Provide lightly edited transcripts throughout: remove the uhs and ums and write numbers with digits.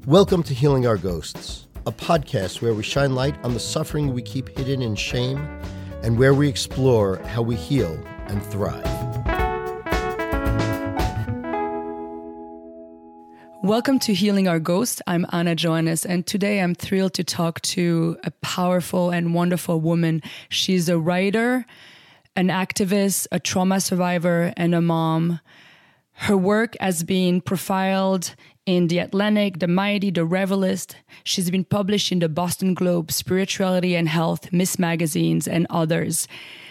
Welcome to Healing Our Ghosts, a podcast where we shine light on the suffering we keep hidden in shame and where we explore how we heal and thrive. Welcome to Healing Our Ghosts. I'm Anna Johannes, and today I'm thrilled to talk to a powerful and wonderful woman. She's a writer, an activist, a trauma survivor, and a mom. Her work has been profiled in The Atlantic, The Mighty, The Revelist. She's been published in the Boston Globe, Spirituality and Health, Miss Magazines, and others.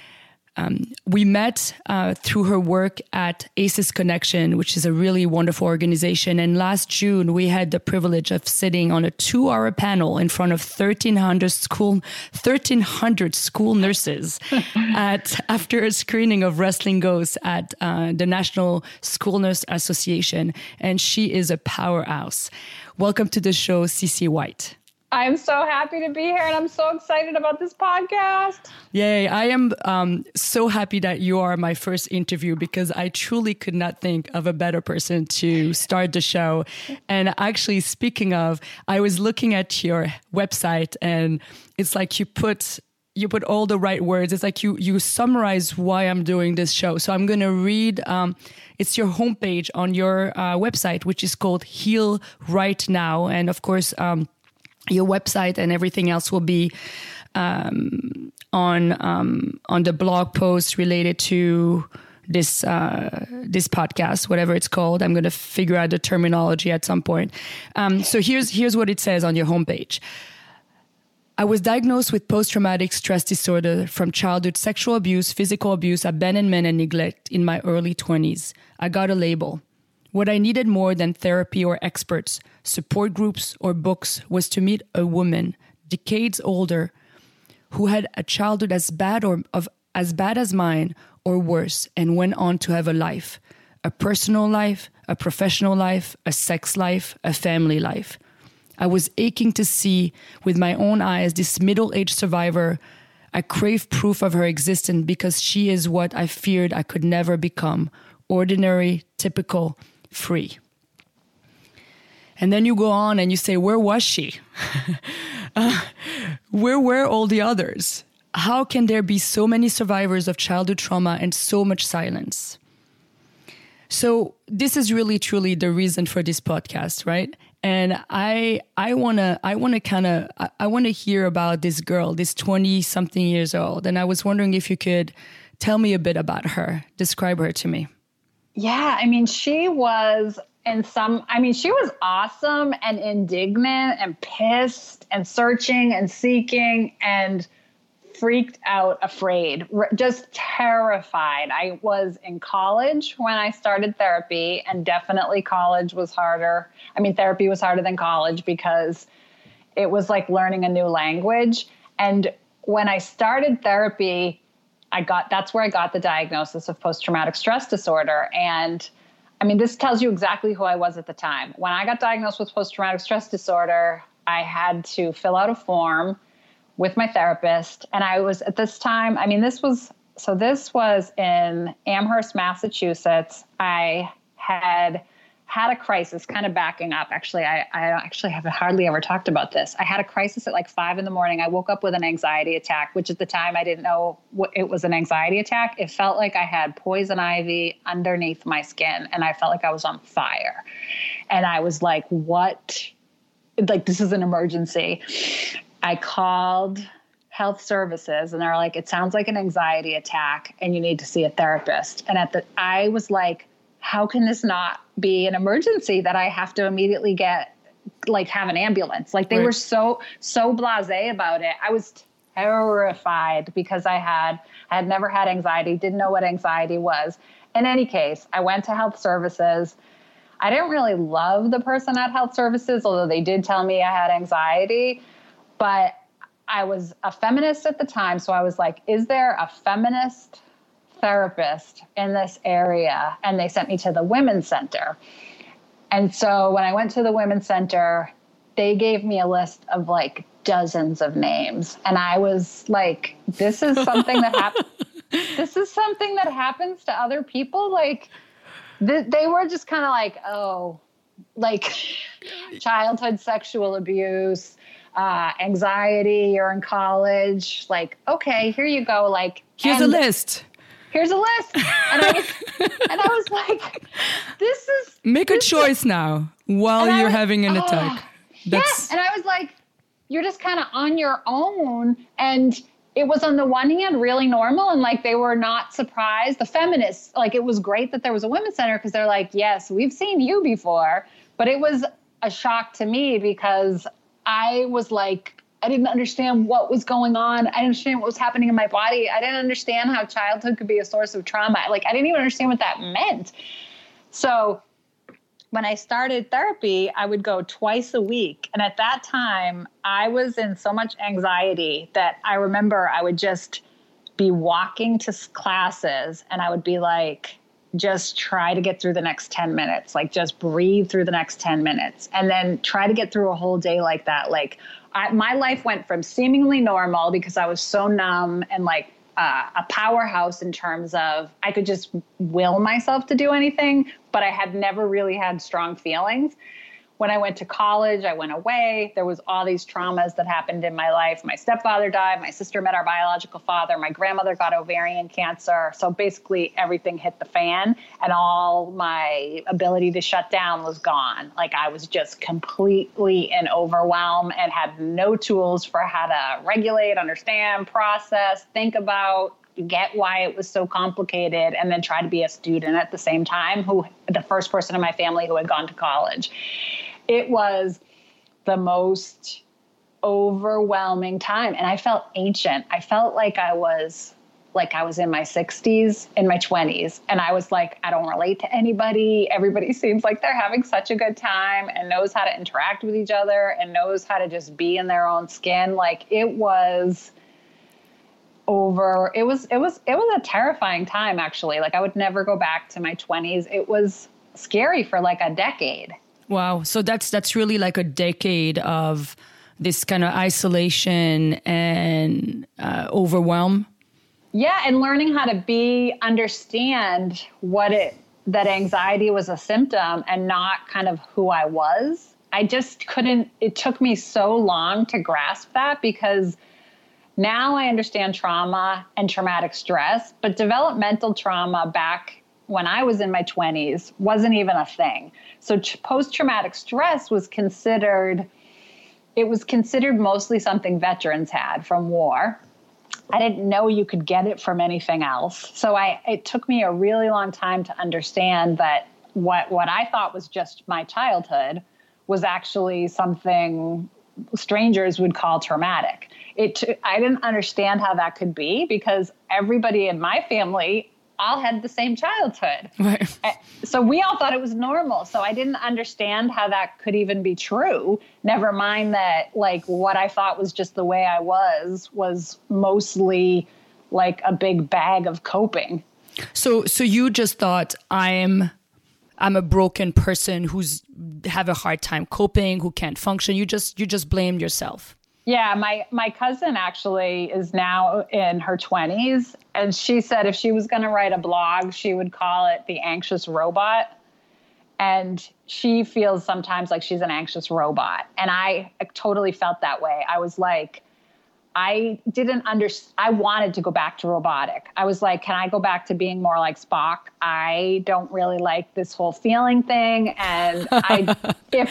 We met through her work at ACES Connection, which is a really wonderful organization. And last June, we had the privilege of sitting on a 2-hour panel in front of 1,300 school nurses after a screening of Wrestling Ghosts at the National School Nurse Association. And she is a powerhouse. Welcome to the show, CC White. I'm so happy to be here, and I'm so excited about this podcast. Yay. I am so happy that you are my first interview because I truly could not think of a better person to start the show. And actually, speaking of, I was looking at your website, and it's like you put all the right words. It's like you summarize why I'm doing this show. So I'm going to read, it's your homepage on your website, which is called Heal Right Now. And of course, your website and everything else will be on the blog post related to this podcast, whatever it's called. I'm going to figure out the terminology at some point. So here's what it says on your homepage. I was diagnosed with post-traumatic stress disorder from childhood sexual abuse, physical abuse, abandonment, and neglect in my early 20s. I got a label. What I needed more than therapy or experts, support groups, or books was to meet a woman, decades older, who had a childhood as bad as mine or worse, and went on to have a life, a personal life, a professional life, a sex life, a family life. I was aching to see with my own eyes this middle-aged survivor. I craved proof of her existence because she is what I feared I could never become, ordinary, typical, free. And then you go on and you say, where was she? Where were all the others? How can there be so many survivors of childhood trauma and so much silence? So this is really, truly the reason for this podcast, right? And I want to hear about this girl, this 20-something years old. And I was wondering if you could tell me a bit about her, describe her to me. Yeah, I mean, she was awesome and indignant and pissed and searching and seeking and freaked out, afraid, just terrified. I was in college when I started therapy, and definitely college was harder. I mean, therapy was harder than college because it was like learning a new language. And when I started therapy, that's where I got the diagnosis of post-traumatic stress disorder. And I mean, this tells you exactly who I was at the time. When I got diagnosed with post-traumatic stress disorder, I had to fill out a form with my therapist. And I was at this time, this was in Amherst, Massachusetts. I had a crisis, kind of backing up. Actually, I actually have hardly ever talked about this. I had a crisis at like 5 a.m. I woke up with an anxiety attack, which at the time I didn't know what it was, an anxiety attack. It felt like I had poison ivy underneath my skin, and I felt like I was on fire. And I was like, what? Like, this is an emergency. I called health services, and they're like, it sounds like an anxiety attack and you need to see a therapist. And I was like, how can this not be an emergency that I have to immediately have an ambulance? Like, they were so blasé about it. I was terrified because I had never had anxiety, didn't know what anxiety was. In any case, I went to health services. I didn't really love the person at health services, although they did tell me I had anxiety, but I was a feminist at the time. So I was like, is there a feminist therapist in this area? And they sent me to the Women's Center. And so when I went to the Women's Center, they gave me a list of like dozens of names. And I was like, this is something that happens to other people. Like, they were just kind of like, oh, like childhood sexual abuse, anxiety, you're in college, like, okay, here you go. Like, here's a list. Here's a list. And I was like, this is... Make a choice now while you're having an attack. Yes. And I was like, you're just kind of on your own. And it was on the one hand really normal. And like, they were not surprised. The feminists, like, it was great that there was a women's center because they're like, yes, we've seen you before. But it was a shock to me because I was like, I didn't understand what was going on. I didn't understand what was happening in my body. I didn't understand how childhood could be a source of trauma. Like, I didn't even understand what that meant. So when I started therapy, I would go twice a week. And at that time, I was in so much anxiety that I remember I would just be walking to classes and I would be like, just try to get through the next 10 minutes, like just breathe through the next 10 minutes and then try to get through a whole day like that. Like my life went from seemingly normal because I was so numb and like a powerhouse in terms of I could just will myself to do anything, but I had never really had strong feelings. When I went to college, I went away. There was all these traumas that happened in my life. My stepfather died. My sister met our biological father. My grandmother got ovarian cancer. So basically everything hit the fan and all my ability to shut down was gone. Like I was just completely in overwhelm and had no tools for how to regulate, understand, process, think about, get why it was so complicated, and then try to be a student at the same time, the first person in my family who had gone to college. It was the most overwhelming time. And I felt ancient. I felt like I was in my 60s, in my 20s. And I was like, I don't relate to anybody. Everybody seems like they're having such a good time and knows how to interact with each other and knows how to just be in their own skin. Like it was a terrifying time, actually. Like I would never go back to my 20s. It was scary for like a decade. Wow. So that's really like a decade of this kind of isolation and overwhelm. Yeah. And learning how to understand that anxiety was a symptom and not kind of who I was. I just couldn't, it took me so long to grasp that because now I understand trauma and traumatic stress, but developmental trauma back when I was in my 20s wasn't even a thing. So post-traumatic stress was considered mostly something veterans had from war. I didn't know you could get it from anything else. So it took me a really long time to understand that what I thought was just my childhood was actually something strangers would call traumatic. I didn't understand how that could be because everybody in my family all had the same childhood. Right. So we all thought it was normal. So I didn't understand how that could even be true. Never mind that like what I thought was just the way I was mostly like a big bag of coping. So you just thought I'm a broken person who's have a hard time coping, who can't function. You just blamed yourself. Yeah, my cousin actually is now in her 20s, and she said if she was going to write a blog, she would call it The Anxious Robot. And she feels sometimes like she's an anxious robot. And I totally felt that way. I was like, I wanted to go back to robotic. I was like, can I go back to being more like Spock? I don't really like this whole feeling thing. And if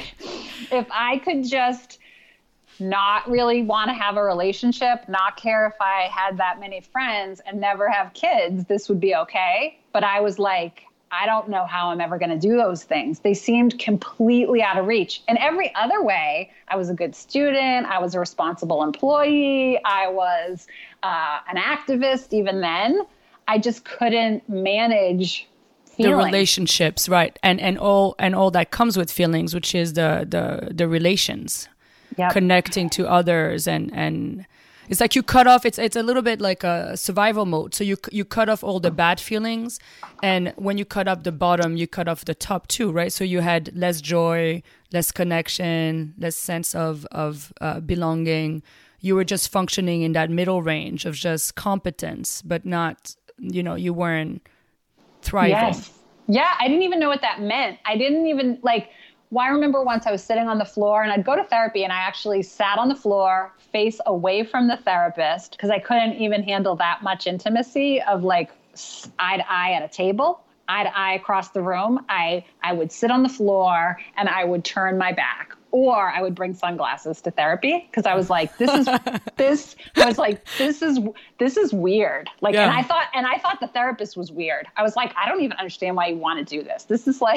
I could just not really want to have a relationship, not care if I had that many friends and never have kids, this would be okay. But I was like, I don't know how I'm ever going to do those things. They seemed completely out of reach. In every other way, I was a good student. I was a responsible employee. I was an activist even then. I just couldn't manage feelings. The relationships, right. And all that comes with feelings, which is the relations. Yep. Connecting to others and it's like you cut off, it's a little bit like a survival mode. So you cut off all the bad feelings, and when you cut up the bottom, you cut off the top too, right? So you had less joy, less connection, less sense of belonging. You were just functioning in that middle range of just competence, but not, you weren't thriving. Yes. Yeah, I didn't even know what that meant. I didn't even well, I remember once I was sitting on the floor and I'd go to therapy and I actually sat on the floor face away from the therapist because I couldn't even handle that much intimacy of eye to eye at a table, eye to eye across the room. I would sit on the floor and I would turn my back. Or I would bring sunglasses to therapy because I was like, this is weird. Yeah. And I thought the therapist was weird. I was like, I don't even understand why you want to do this. This is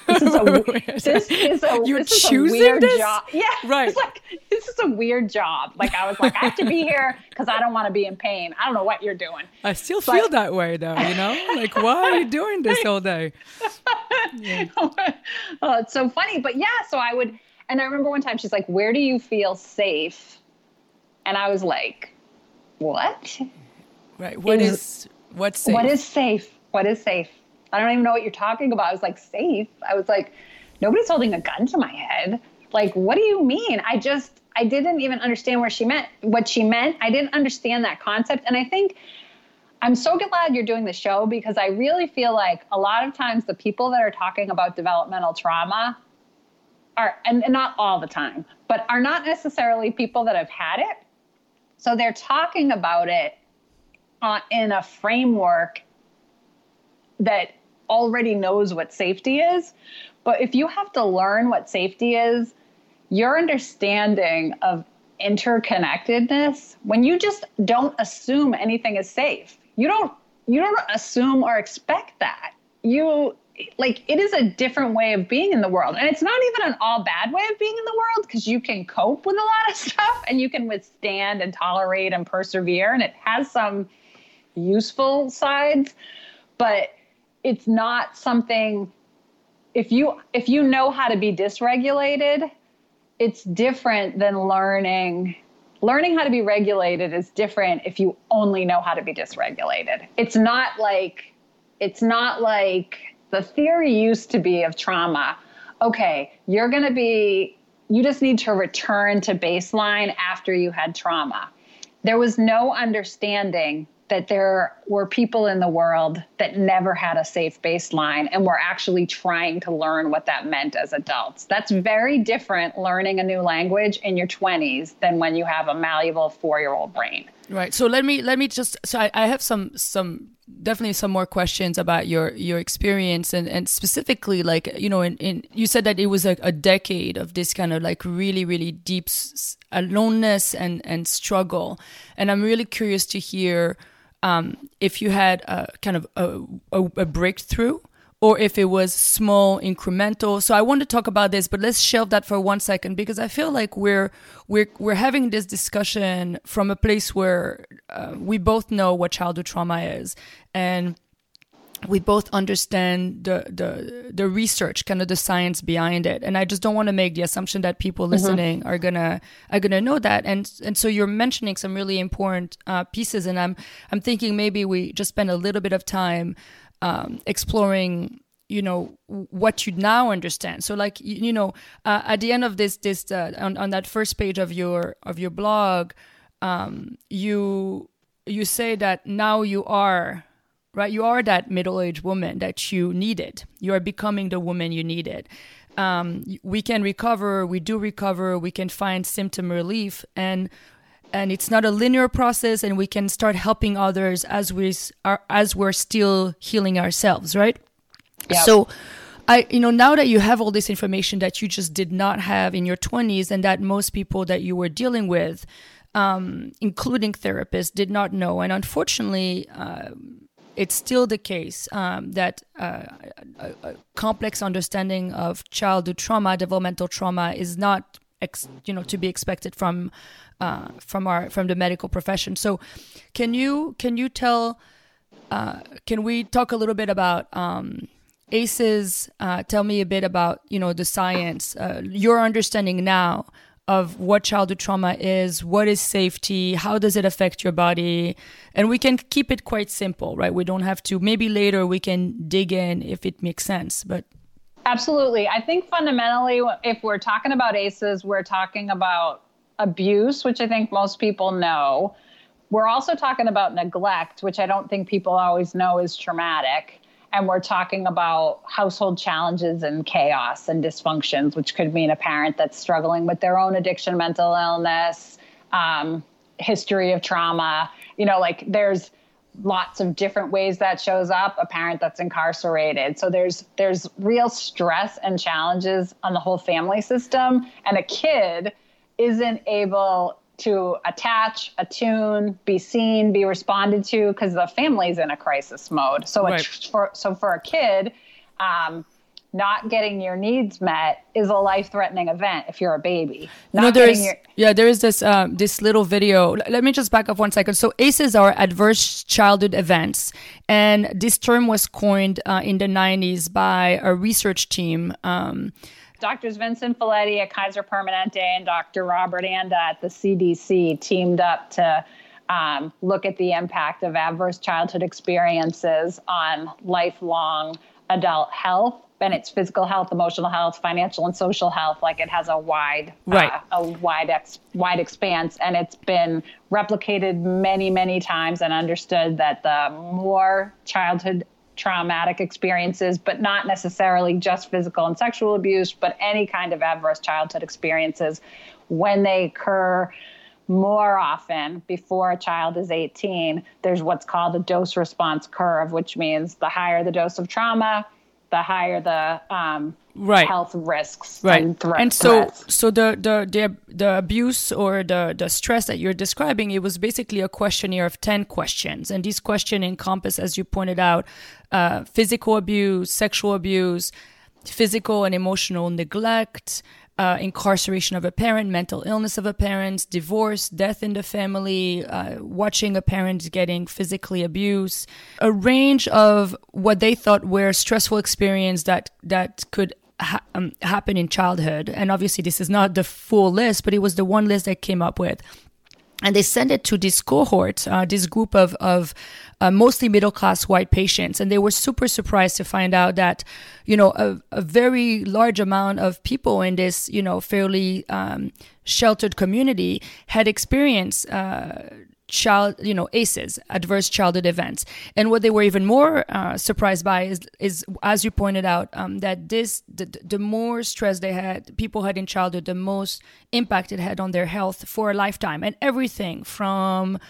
a weird job. Yeah. Right. It's like, this is a weird job. I was like, I have to be here because I don't want to be in pain. I don't know what you're doing. I still feel that way though, why are you doing this all day? Yeah. Oh, it's so funny. But yeah, so and I remember one time she's like, where do you feel safe? And I was like, what? Right. What's safe? What is safe? What is safe? I don't even know what you're talking about. I was like, safe? I was like, nobody's holding a gun to my head. What do you mean? I didn't even understand what she meant. I didn't understand that concept. And I think I'm so glad you're doing the show because I really feel like a lot of times the people that are talking about developmental trauma and not all the time, but are not necessarily people that have had it. So they're talking about it in a framework that already knows what safety is. But if you have to learn what safety is, your understanding of interconnectedness, when you just don't assume anything is safe, you don't assume or expect that. It is a different way of being in the world. And it's not even an all bad way of being in the world because you can cope with a lot of stuff and you can withstand and tolerate and persevere. And it has some useful sides, but it's not something, if you know how to be dysregulated, it's different than learning how to be regulated is different if you only know how to be dysregulated. It's not like the theory used to be of trauma. Okay, you just need to return to baseline after you had trauma. There was no understanding that there were people in the world that never had a safe baseline and were actually trying to learn what that meant as adults. That's very different learning a new language in your 20s than when you have a malleable 4-year-old brain. Right. So let me just, I have some definitely some more questions about your experience and specifically you said that it was a decade of this kind of really, really deep aloneness and struggle. And I'm really curious to hear if you had a kind of a breakthrough or if it was small, incremental. So I want to talk about this, but let's shelve that for 1 second because I feel like we're having this discussion from a place where we both know what childhood trauma is, and we both understand the research, kind of the science behind it. And I just don't want to make the assumption that people listening are gonna know that. And so you're mentioning some really important pieces, and I'm thinking maybe we just spend a little bit of time exploring, what you now understand. So at the end of this on that first page of your blog, you say that now you are, right? You are that middle-aged woman that you needed. You are becoming the woman you needed. We can recover. We do recover. We can find symptom relief, and it's not a linear process. And we can start helping others as we're still healing ourselves, right? Yep. So, now that you have all this information that you just did not have in your 20s, and that most people that you were dealing with, including therapists, did not know, and unfortunately, it's still the case that a complex understanding of childhood trauma, developmental trauma, is not, to be expected from the medical profession. So, can we talk a little bit about ACEs? Tell me a bit about the science, your understanding now of what childhood trauma is, what is safety, how does it affect your body? And we can keep it quite simple, right? We don't have to, maybe later we can dig in if it makes sense, but. Absolutely. I think fundamentally, if we're talking about ACEs, we're talking about abuse, which I think most people know. We're also talking about neglect, which I don't think people always know is traumatic. and we're talking about household challenges and chaos and dysfunctions, which could mean a parent that's struggling with their own addiction, mental illness, history of trauma, like there's lots of different ways that shows up, a parent that's incarcerated. So there's real stress and challenges on the whole family system, and a kid isn't able to attach, attune, be seen, be responded to, because the family's in a crisis mode. So right. For a kid, not getting your needs met is a life-threatening event if you're a baby. There is this little video. Let me just back up 1 second. So ACEs are adverse childhood events, and this term was coined in the 90s by a research team. Doctors Vincent Folletti at Kaiser Permanente and Dr. Robert Anda at the CDC teamed up to look at the impact of adverse childhood experiences on lifelong adult health, and it's physical health, emotional health, financial and social health. Like, it has a wide expanse, and it's been replicated many, many times and understood that the more childhood traumatic experiences, but not necessarily just physical and sexual abuse, but any kind of adverse childhood experiences, when they occur more often before a child is 18, there's what's called a dose response curve, which means the higher the dose of trauma, the higher the health risks and threats. And so the abuse or the stress that you're describing, it was basically a questionnaire of 10 questions. And these questions encompass, as you pointed out, physical abuse, sexual abuse, physical and emotional neglect, incarceration of a parent, mental illness of a parent, divorce, death in the family, watching a parent getting physically abused, a range of what they thought were stressful experiences that could happen in childhood. And obviously this is not the full list, but it was the one list they came up with. And they sent it to this cohort, this group of mostly middle-class white patients. And they were super surprised to find out that, a very large amount of people in this, fairly sheltered community had experienced ACEs, adverse childhood events. And what they were even more surprised by is, as you pointed out, that the more stress people had in childhood, the most impact it had on their health for a lifetime. And everything from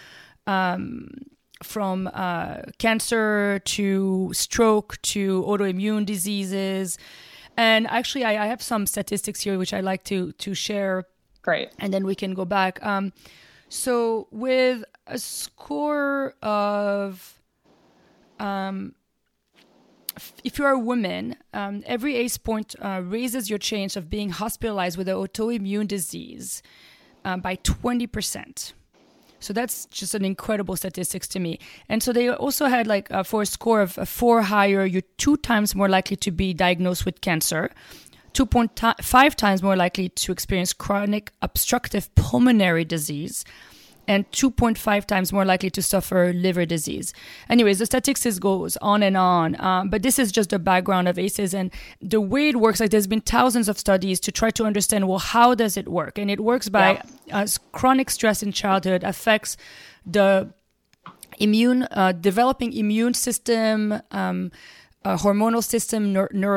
cancer to stroke to autoimmune diseases. And actually, I have some statistics here which I like to share. Great. And then we can go back. So with a score of, if you're a woman, every ACE point raises your chance of being hospitalized with an autoimmune disease by 20%. So that's just an incredible statistics to me. And so they also had for a score of 4 higher, you're 2 times more likely to be diagnosed with cancer, 2.5 times more likely to experience chronic obstructive pulmonary disease, and 2.5 times more likely to suffer liver disease. Anyways, the statistics goes on and on, but this is just the background of ACEs. And the way it works, there's been thousands of studies to try to understand, well, how does it work? And it works by chronic stress in childhood affects the developing immune system, hormonal system,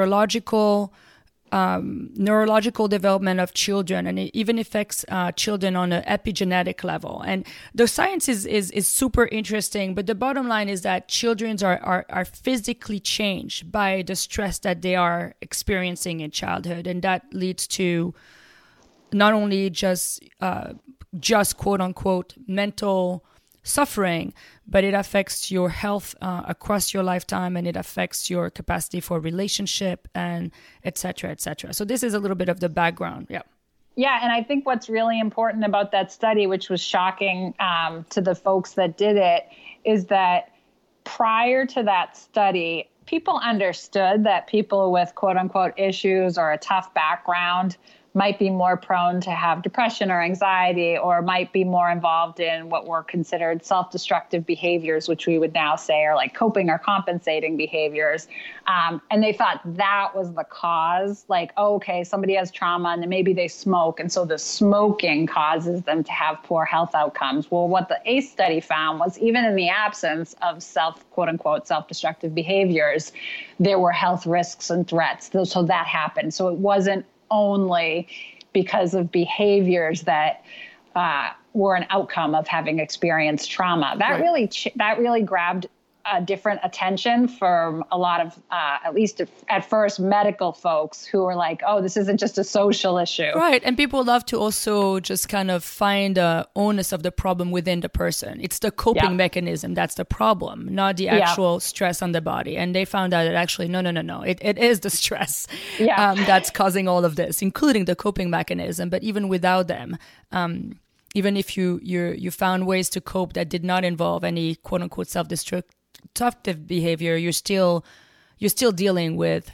neurological development of children, and it even affects children on an epigenetic level. And the science is super interesting, but the bottom line is that children are physically changed by the stress that they are experiencing in childhood, and that leads to not only just quote unquote mental suffering, but it affects your health across your lifetime, and it affects your capacity for relationship, and et cetera, et cetera. So this is a little bit of the background. Yeah. Yeah. And I think what's really important about that study, which was shocking to the folks that did it, is that prior to that study, people understood that people with quote unquote issues or a tough background might be more prone to have depression or anxiety, or might be more involved in what were considered self-destructive behaviors, which we would now say are like coping or compensating behaviors. And they thought that was the cause, like, oh, okay, somebody has trauma and then maybe they smoke. And so the smoking causes them to have poor health outcomes. Well, what the ACE study found was even in the absence of quote unquote, self-destructive behaviors, there were health risks and threats. So that happened. So it wasn't only because of behaviors that were an outcome of having experienced trauma. That really grabbed a different attention from a lot of, at least at first, medical folks who were like, oh, this isn't just a social issue. Right. And people love to also just kind of find the onus of the problem within the person. It's the coping mechanism that's the problem, not the actual stress on the body. And they found out that actually, no. It is the stress that's causing all of this, including the coping mechanism. But even without them, even if you found ways to cope that did not involve any quote unquote self-destructive behavior, you're still dealing with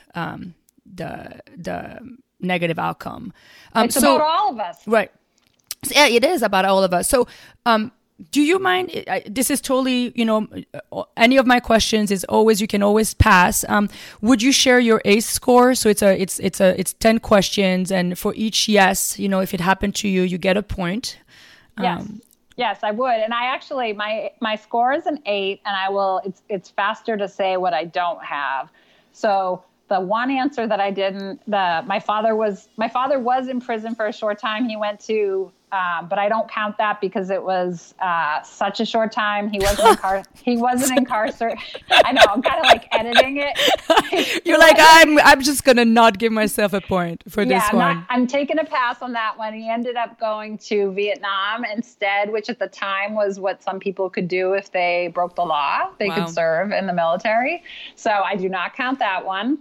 the negative outcome. It's about all of us, right? So, yeah, it is about all of us. So, do you mind? This is totally, any of my questions is always, you can always pass. Would you share your ACE score? So it's 10 questions, and for each yes, if it happened to you, you get a point. Yes, I would. And I actually, my score is an 8, and it's faster to say what I don't have. So the one answer that I didn't, my father was in prison for a short time. He went to, but I don't count that because it was such a short time. He wasn't incarcerated. I know, I'm kind of like editing it. You're like, I'm just gonna not give myself a point for this one. I'm taking a pass on that one. He ended up going to Vietnam instead, which at the time was what some people could do if they broke the law. They could serve in the military. So I do not count that one.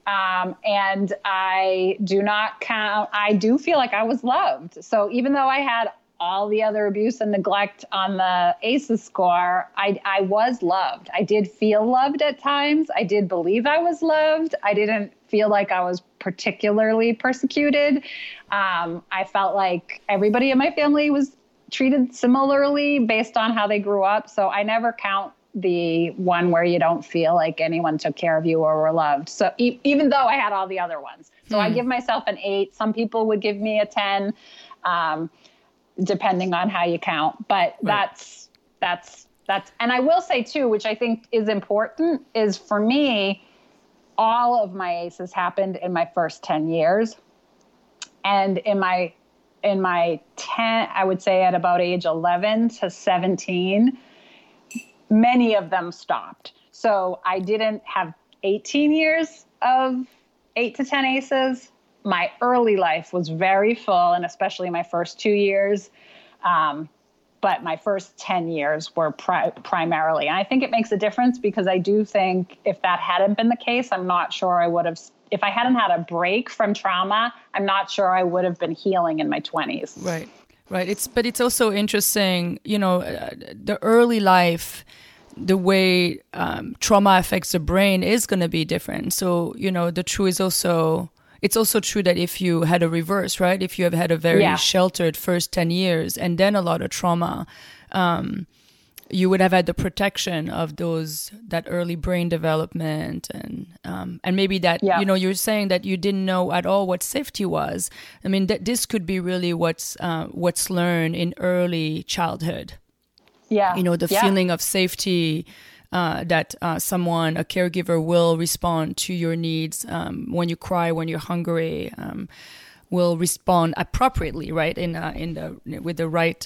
And I do not count, I do feel like I was loved. So even though I had all the other abuse and neglect on the ACEs score, I was loved. I did feel loved at times. I did believe I was loved. I didn't feel like I was particularly persecuted. I felt like everybody in my family was treated similarly based on how they grew up. So I never count the one where you don't feel like anyone took care of you or were loved. So even though I had all the other ones. So I give myself an 8. Some people would give me a 10, depending on how you count. But that's, and I will say too, which I think is important, is for me, all of my ACEs happened in my first 10 years. And in my 10, I would say at about age 11 to 17, many of them stopped. So I didn't have 18 years of 8 to 10 ACEs. My early life was very full, and especially my first 2 years. But my first 10 years were primarily. And I think it makes a difference because I do think if that hadn't been the case, I'm not sure I would have, if I hadn't had a break from trauma, I'm not sure I would have been healing in my 20s. Right. But it's also interesting, the early life, the way trauma affects the brain is going to be different. So, the truth is also, it's also true that if you had a reverse, right? If you have had a very sheltered first 10 years and then a lot of trauma, you would have had the protection of that early brain development and maybe that, you're saying that you didn't know at all what safety was. I mean, this could be really what's learned in early childhood. Yeah. The feeling of safety, that a caregiver will respond to your needs when you cry, when you're hungry, will respond appropriately, right? With the right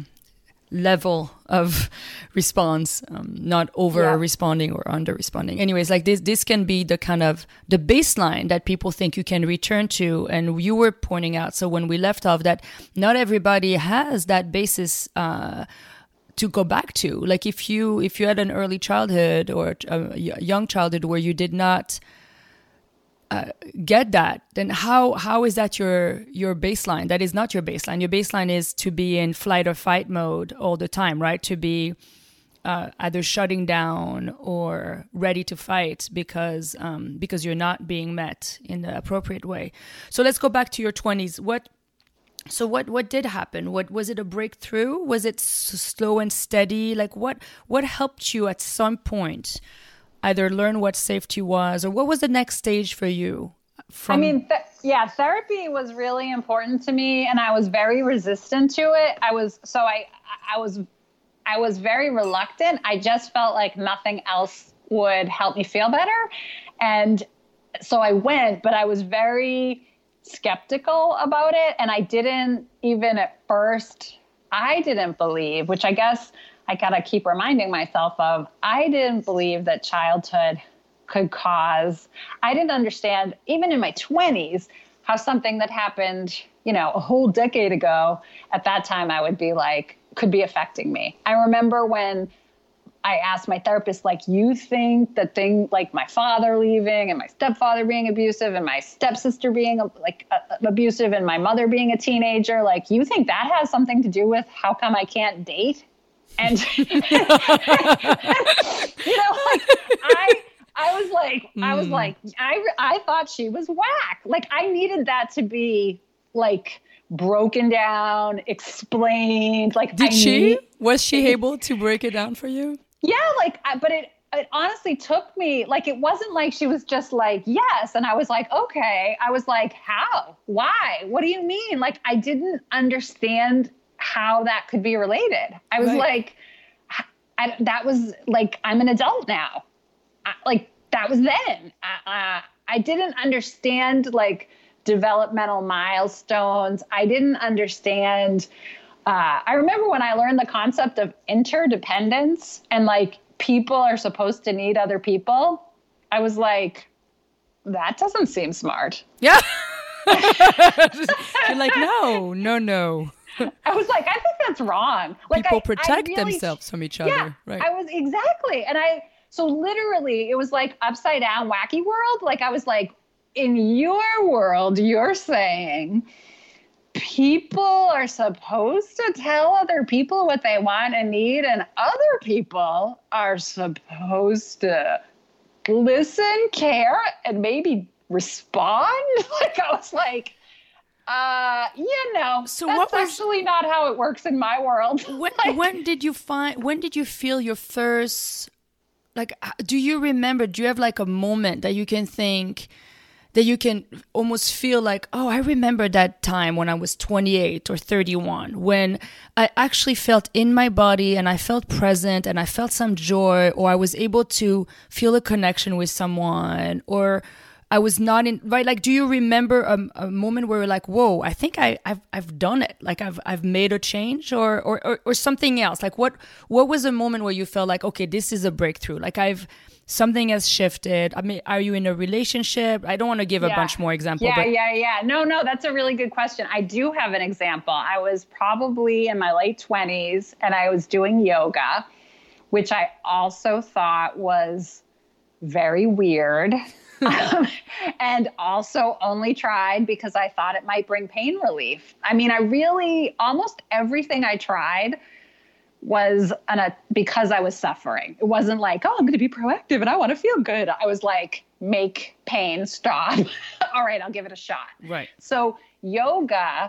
level of response, not over responding or under responding. Anyways, like this can be the kind of the baseline that people think you can return to. And you were pointing out, so when we left off, that not everybody has that basis to go back to. Like if you had an early childhood or a young childhood where you did not get that, then how is that your baseline? That is not your baseline. Your baseline is to be in flight or fight mode all the time, right? To be either shutting down or ready to fight because you're not being met in the appropriate way. So let's go back to your 20s. What did happen? What was it, a breakthrough? Was it slow and steady? Like what helped you at some point either learn what safety was, or what was the next stage for you? Therapy was really important to me, and I was very resistant to it. I was very reluctant. I just felt like nothing else would help me feel better. And so I went, but I was very skeptical about it. And I didn't even at first, I didn't believe, which I guess I got to keep reminding myself of, I didn't believe that childhood could cause, I didn't understand, even in my 20s, how something that happened, a whole decade ago, at that time, I would be like, could be affecting me. I remember when I asked my therapist, like, you think that thing like my father leaving and my stepfather being abusive and my stepsister being abusive and my mother being a teenager, like, you think that has something to do with how come I can't date? And, I thought she was whack. Like, I needed that to be like broken down, explained. Like, was she able to break it down for you? Yeah. But it honestly took me, like, it wasn't like she was just like, yes. And I was like, okay. I was like, how, why, what do you mean? Like, I didn't understand how that could be related. I was like, that was like, I'm an adult now. That was then. I didn't understand like developmental milestones. I didn't understand. I remember when I learned the concept of interdependence and like people are supposed to need other people. I was like, that doesn't seem smart. Yeah. You're like, no. I was like, I think that's wrong. Like, people protect themselves from each other. Yeah, right. I was exactly. And so literally it was like upside down wacky world. Like I was like, in your world, you're saying people are supposed to tell other people what they want and need, and other people are supposed to listen, care, and maybe respond. Like I was like, so that's actually not how it works in my world. When did you feel your first, like, do you have like a moment that you can think, that you can almost feel like, oh, I remember that time when I was 28 or 31, when I actually felt in my body and I felt present and I felt some joy, or I was able to feel a connection with someone, or I was not in, right? Like, do you remember a moment where you're like, whoa, I think I've done it. Like I've made a change, or something else? Like what was a moment where you felt like, okay, this is a breakthrough. Like something has shifted. I mean, are you in a relationship? I don't want to give a bunch more examples. Yeah. No, that's a really good question. I do have an example. I was probably in my late 20s and I was doing yoga, which I also thought was very weird. And also only tried because I thought it might bring pain relief. I mean, almost everything I tried was because I was suffering. It wasn't like, oh, I'm going to be proactive and I want to feel good. I was like, make pain stop. All right, I'll give it a shot. Right. So yoga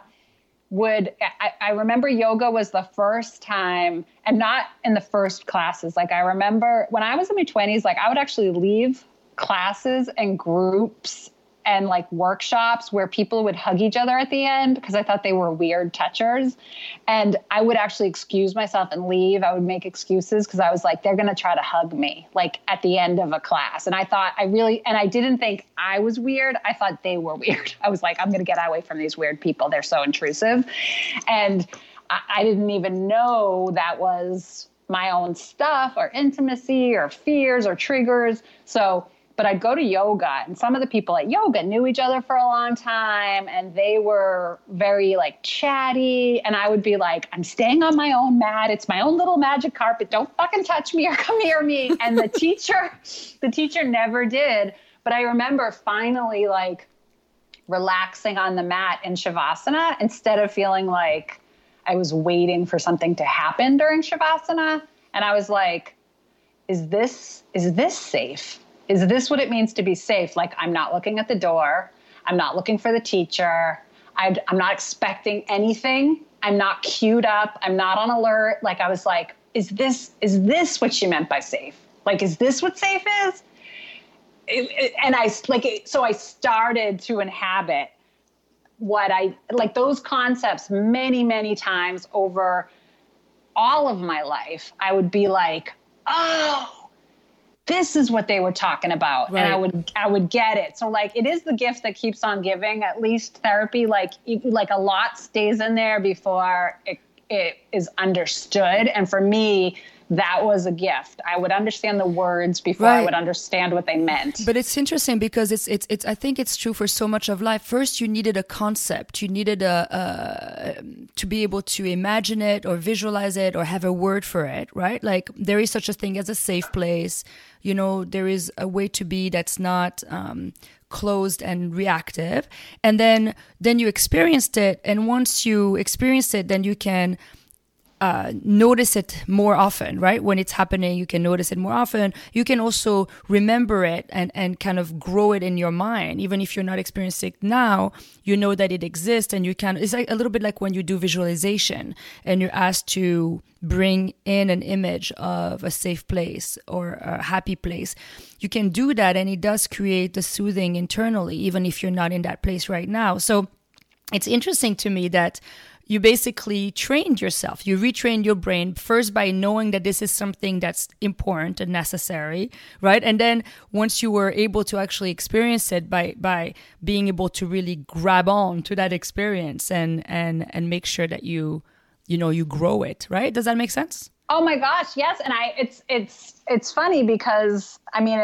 I remember yoga was the first time, and not in the first classes. Like I remember when I was in my 20s, like I would actually leave classes and groups and like workshops where people would hug each other at the end because I thought they were weird touchers. And I would actually excuse myself and leave. I would make excuses because I was like, they're going to try to hug me like at the end of a class. And I thought I didn't think I was weird. I thought they were weird. I was like, I'm going to get away from these weird people. They're so intrusive. And I didn't even know that was my own stuff or intimacy or fears or triggers. But I'd go to yoga, and some of the people at yoga knew each other for a long time, and they were very like chatty. And I would be like, I'm staying on my own mat. It's my own little magic carpet. Don't fucking touch me or come near me. And the teacher never did. But I remember finally like relaxing on the mat in Shavasana instead of feeling like I was waiting for something to happen during Shavasana. And I was like, is this safe? Is this what it means to be safe? Like, I'm not looking at the door. I'm not looking for the teacher. I'm not expecting anything. I'm not queued up. I'm not on alert. Like, I was like, is this what she meant by safe? Like, is this what safe is? So I started to inhabit those concepts many, many times over all of my life. I would be like, oh, this is what they were talking about. Right. And I would get it. So like, it is the gift that keeps on giving. At least therapy, like a lot stays in there before it is understood. And for me, that was a gift. I would understand the words before I would understand what they meant. But it's interesting because it's I think it's true for so much of life. First, you needed a concept. You needed to be able to imagine it or visualize it or have a word for it, right? Like, there is such a thing as a safe place. You know, there is a way to be that's not closed and reactive. And then you experienced it. And once you experience it, then you can notice it more often, right? When it's happening, you can notice it more often. You can also remember it and kind of grow it in your mind. Even if you're not experiencing it now, you know that it exists, and it's like a little bit like when you do visualization and you're asked to bring in an image of a safe place or a happy place. You can do that, and it does create the soothing internally, even if you're not in that place right now. So it's interesting to me that you basically trained yourself. You retrained your brain first by knowing that this is something that's important and necessary, right? And then once you were able to actually experience it by being able to really grab on to that experience and make sure that you grow it, right? Does that make sense? Oh my gosh, yes. And it's funny because I mean,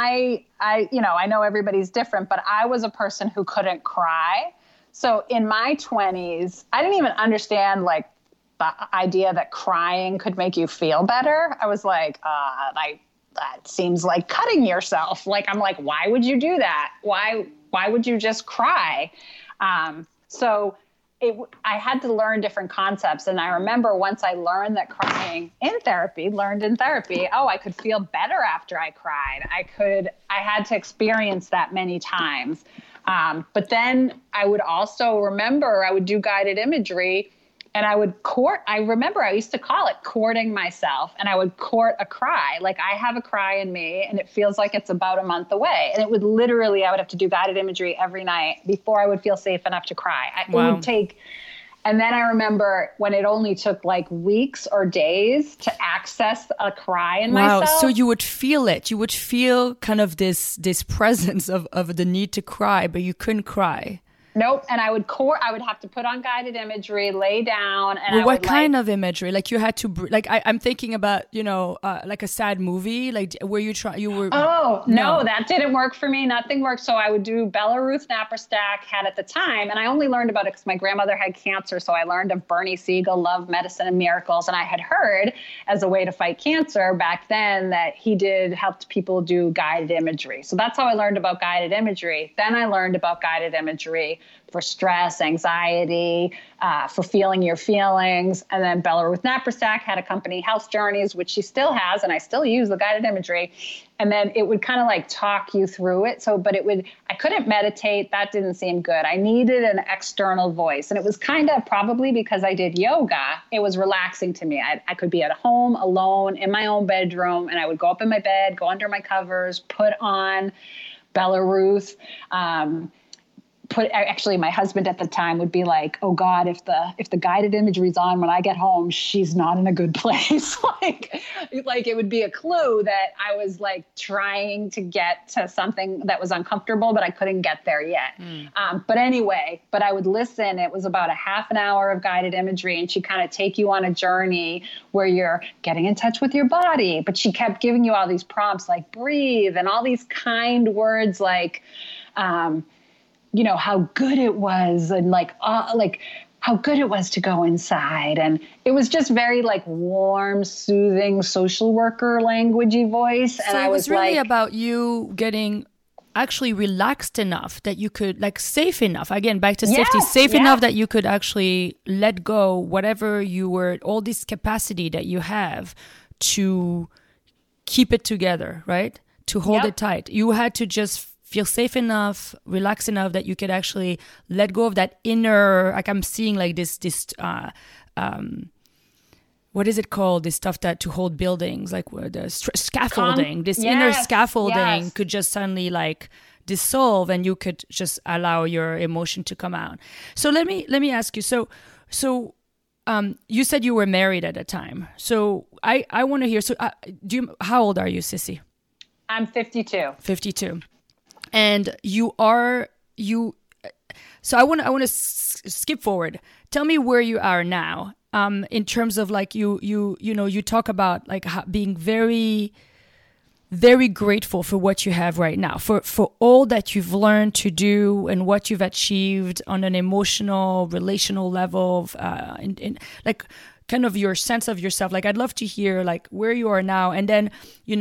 I know everybody's different, but I was a person who couldn't cry. So in my 20s, I didn't even understand like the idea that crying could make you feel better. I was like, that seems like cutting yourself. Like, I'm like, why would you do that? Why would you just cry? So I had to learn different concepts. And I remember once I learned that crying in therapy, I could feel better after I cried. I had to experience that many times. But then I would also remember I would do guided imagery and I remember I used to call it courting myself, and I would court a cry. Like, I have a cry in me and it feels like it's about a month away. And it would literally, I would have to do guided imagery every night before I would feel safe enough to cry. Wow. It would take, and then I remember when it only took like weeks or days to access a cry in myself. Wow, so you would feel it. You would feel kind of this presence of the need to cry, but you couldn't cry. Nope. And I would have to put on guided imagery, lay down. And well, what kind of imagery? Like, you had to, like, I'm thinking about, like a sad movie, like where you were. Oh, no, that didn't work for me. Nothing worked. So I would do Bella Ruth Naparstek had at the time. And I only learned about it because my grandmother had cancer. So I learned of Bernie Siegel, Love, Medicine, and Miracles. And I had heard as a way to fight cancer back then that he helped people do guided imagery. So that's how I learned about guided imagery. Then I learned about guided imagery for stress, anxiety, for feeling your feelings. And then Bella Ruth Naparstek had a company, Health Journeys, which she still has, and I still use the guided imagery. And then it would kind of like talk you through it. I couldn't meditate. That didn't seem good. I needed an external voice. And it was kind of probably because I did yoga, it was relaxing to me. I could be at home alone in my own bedroom, and I would go up in my bed, go under my covers, put on Bella Ruth, actually my husband at the time would be like, oh God, if the guided imagery's on when I get home, she's not in a good place. like it would be a clue that I was like trying to get to something that was uncomfortable, but I couldn't get there yet. But I would listen. It was about a half an hour of guided imagery, and she'd kind of take you on a journey where you're getting in touch with your body. But she kept giving you all these prompts like breathe and all these kind words like, how good it was, and like how good it was to go inside. And it was just very like warm, soothing social worker languagey voice. So and I was really like, about you getting actually relaxed enough that you could, like, safe enough, again, back to safety, safe enough that you could actually let go whatever you were, all this capacity that you have to keep it together, right? To hold it tight. You had to just feel safe enough, relax enough that you could actually let go of that inner, like I'm seeing like this what is it called? This stuff that to hold buildings, like the scaffolding, inner scaffolding could just suddenly like dissolve and you could just allow your emotion to come out. So let me ask you, so you said you were married at the time. So I want to hear, so how old are you, Sissy? I'm 52. 52. And so I want to skip forward. Tell me where you are now, in terms of like you talk about like being very, very grateful for what you have right now, for all that you've learned to do and what you've achieved on an emotional, relational level, in like kind of your sense of yourself. Like I'd love to hear like where you are now, and then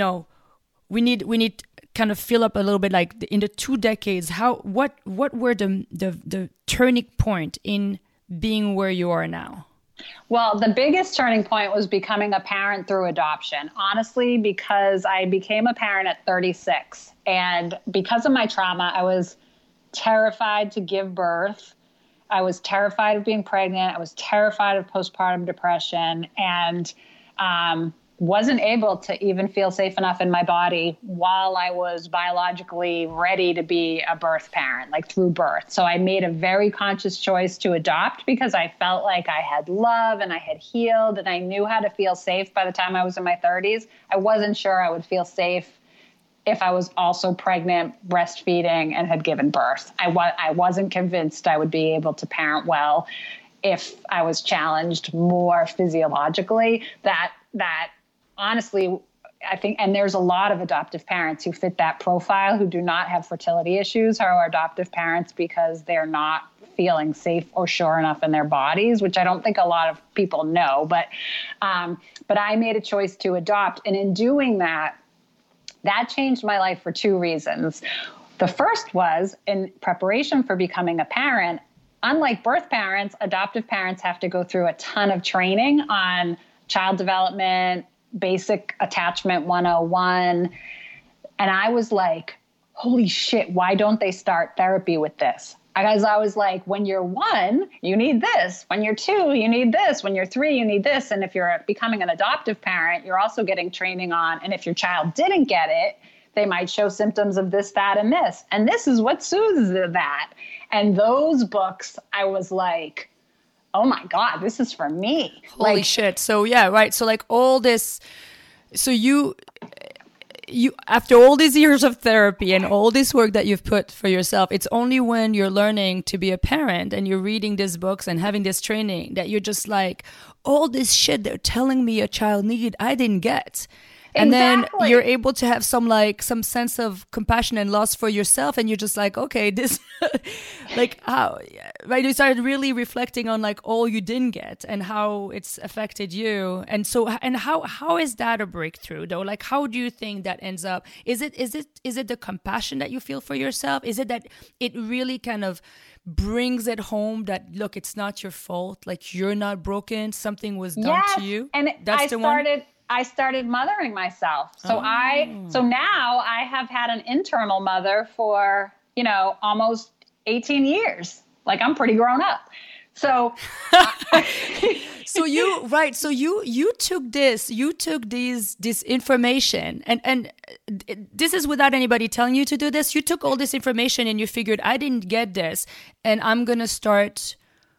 we need kind of fill up a little bit like in the 2 decades. What were the turning point in being where you are now? Well, the biggest turning point was becoming a parent through adoption, honestly, because I became a parent at 36. And because of my trauma, I was terrified to give birth. I was terrified of being pregnant. I was terrified of postpartum depression, and wasn't able to even feel safe enough in my body while I was biologically ready to be a birth parent, like through birth. So I made a very conscious choice to adopt because I felt like I had love and I had healed and I knew how to feel safe by the time I was in my 30s. I wasn't sure I would feel safe if I was also pregnant, breastfeeding, and had given birth. I wasn't convinced I would be able to parent well if I was challenged more physiologically. That honestly, I think, and there's a lot of adoptive parents who fit that profile who do not have fertility issues, who are adoptive parents because they're not feeling safe or sure enough in their bodies, which I don't think a lot of people know. But I made a choice to adopt. And in doing that changed my life for 2 reasons. The first was, in preparation for becoming a parent, unlike birth parents, adoptive parents have to go through a ton of training on child development, basic attachment 101. And I was like, holy shit, why don't they start therapy with this? Because I was like, when you're 1, you need this. When you're 2, you need this. When you're 3, you need this. And if you're becoming an adoptive parent, you're also getting training on, and if your child didn't get it, they might show symptoms of this, that, and this. And this is what soothes that. And those books, I was like, oh my God, this is for me. Holy shit. So yeah, right. So like all this, so you after all these years of therapy and all this work that you've put for yourself, it's only when you're learning to be a parent and you're reading these books and having this training that you're just like, all this shit they're telling me a child need, I didn't get. And then you're able to have some sense of compassion and loss for yourself. And you're just like, okay, this, like how, right? You started really reflecting on like all you didn't get and how it's affected you. And so, and how is that a breakthrough though? Like, how do you think that ends up? Is it the compassion that you feel for yourself? Is it that it really kind of brings it home that, look, it's not your fault. Like you're not broken. Something was done to you. And I started mothering myself. So so now I have had an internal mother for, almost 18 years. Like I'm pretty grown up. So, so you took this information and this is without anybody telling you to do this. You took all this information and you figured, I didn't get this, and I'm going to start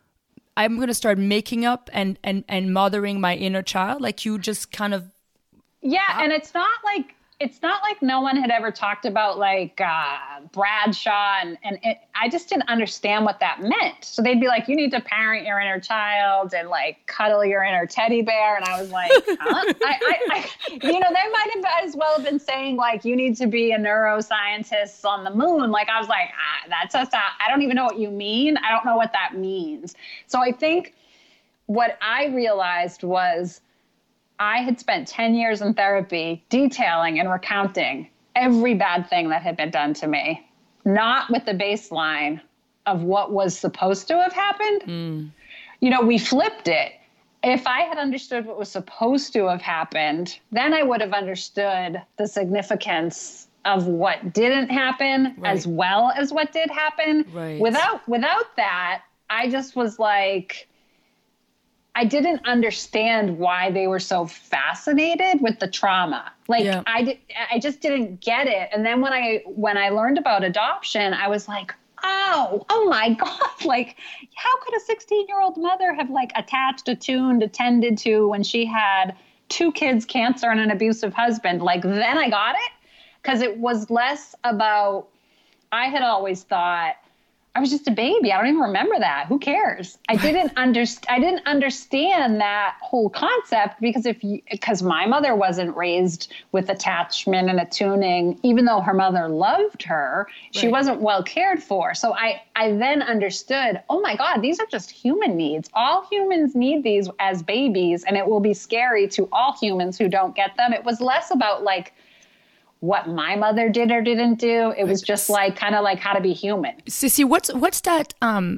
making up and mothering my inner child. Like you just kind of. Yeah. And it's not like no one had ever talked about like Bradshaw and I just didn't understand what that meant. So they'd be like, you need to parent your inner child and like cuddle your inner teddy bear. And I was like, huh? They might have as well have been saying like, you need to be a neuroscientist on the moon. Like I was like, that's just I don't even know what you mean. I don't know what that means. So I think what I realized was I had spent 10 years in therapy detailing and recounting every bad thing that had been done to me, not with the baseline of what was supposed to have happened. We flipped it. if I had understood what was supposed to have happened, then I would have understood the significance of what didn't happen as well as what did happen. Right. Without that, I just was like, I didn't understand why they were so fascinated with the trauma. Like I just didn't get it. And then when I learned about adoption, I was like, oh my God. Like, how could a 16-year-old mother have like attached, attuned, attended to when she had 2 kids, cancer, and an abusive husband? Like, then I got it. Because it was less about, I had always thought, I was just a baby. I don't even remember that. Who cares? I didn't understand that whole concept because my mother wasn't raised with attachment and attuning, even though her mother loved her, she wasn't well cared for. So I then understood, oh my God, these are just human needs. All humans need these as babies, and it will be scary to all humans who don't get them. It was less about like, what my mother did or didn't do. It was just like kind of like how to be human. Sissy, what's that